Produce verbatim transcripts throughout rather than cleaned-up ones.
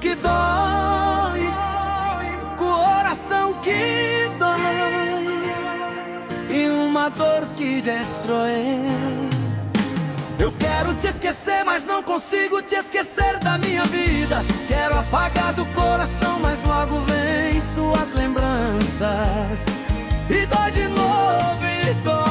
que dói, coração que dói e uma dor que destrói. Eu quero te esquecer, mas não consigo te esquecer da minha vida. Quero apagar do coração, mas logo vem suas lembranças e dói de novo e dói.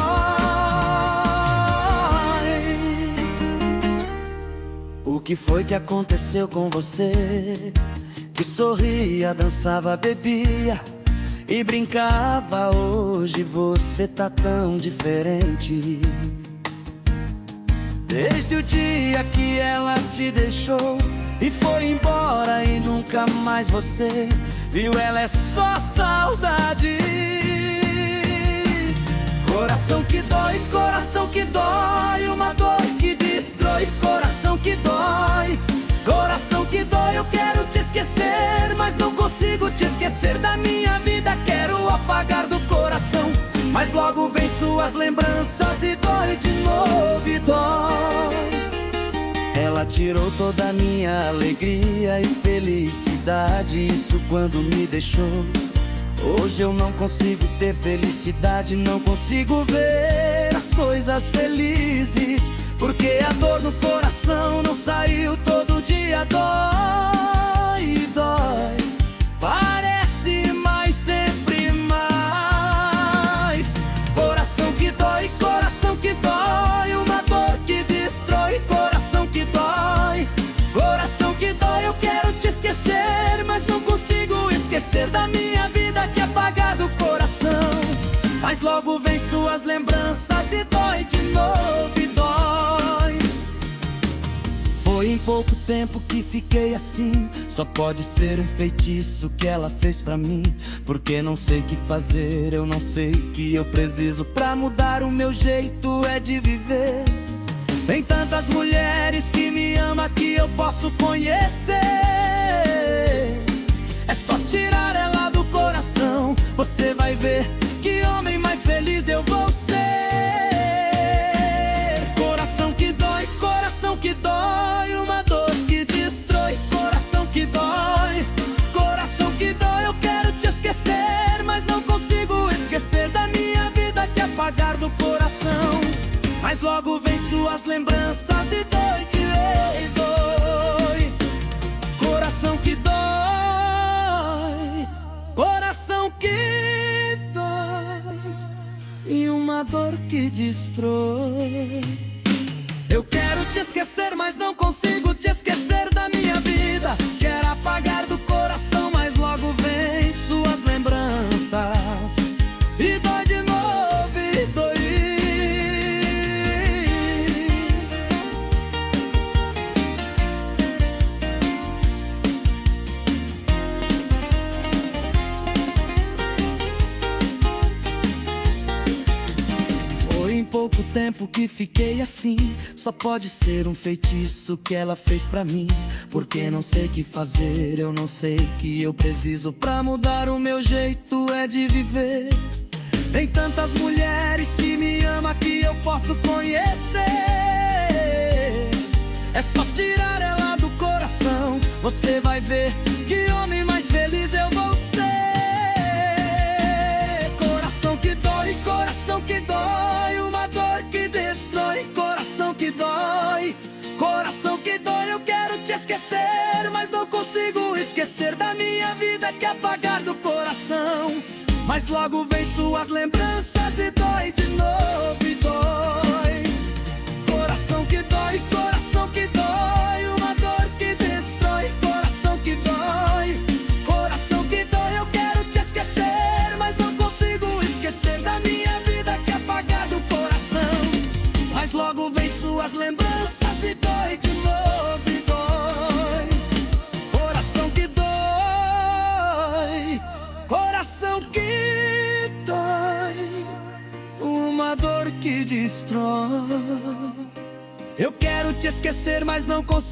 O que foi que aconteceu com você? Que sorria, dançava, bebia e brincava. Hoje você tá tão diferente. Desde o dia que ela te deixou e foi embora e nunca mais você viu, ela é só saudade. Coração que dói, coração que dói, uma dor que destrói. Coração que dói, coração que dói. Eu quero te esquecer, mas não consigo te esquecer da minha vida. Quero apagar do coração, mas logo vem suas lembranças e dói de novo e dói. Ela tirou toda a minha alegria e felicidade, isso quando me deixou. Hoje eu não consigo ter felicidade, não consigo ver as coisas felizes, porque a dor no coração não saiu. Todo dia dói e dói, parece mais, sempre mais. Coração que dói, coração que dói, uma dor que destrói. Coração que dói, coração que dói. Eu quero te esquecer, mas não consigo esquecer da minha vida. Que apagar do coração, mas logo vem suas lembranças e dói de novo e dói. Foi em pouco tempo que fiquei assim, só pode ser um feitiço que ela fez pra mim. Porque não sei o que fazer, eu não sei o que eu preciso pra mudar o meu jeito é de viver. Tem tantas mulheres que me amam que eu posso conhecer. É só tirar ela do coração, você vai ver que homem mais feliz eu vou ser. Coração que dói, coração que dói, uma dor que destrói. Coração que dói, coração que dói. Eu quero te esquecer, mas não consigo esquecer da minha vida. Que apagar do coração, mas logo vem suas lembranças e dói de dói. Coração que dói, coração que dói e uma dor que destrói. Eu quero te esquecer, mas não consigo te esquecer da minha vida. Quero apagar do coração, mas logo vem suas lembranças e dói de novo e dói. Foi em pouco tempo que fiquei assim, só pode ser um feitiço que ela fez pra mim. Porque não sei o que fazer, eu não sei o que eu preciso pra mudar o meu jeito é de viver. Tem tantas mulheres que me amam que eu posso conhecer. É só tirar ela do coração, você vai ver que homem mais feliz eu vou ser. Coração que dói, coração que dói, uma dor que destrói. Coração que dói, coração que dói. Eu quero te esquecer, mas não consigo esquecer da minha vida. Que apagar do coração, mas logo vem suas lembranças e dói de novo e dói. Coração que dói, coração que dói, uma dor que destrói. Coração que dói, coração que dói. Eu quero te esquecer, mas não consigo esquecer da minha vida. Que apagar do coração, mas logo vem suas lembranças e dói de novo e dói. Coração que dói, coração que dói, uma dor que destrói. Eu quero te esquecer, mas não consigo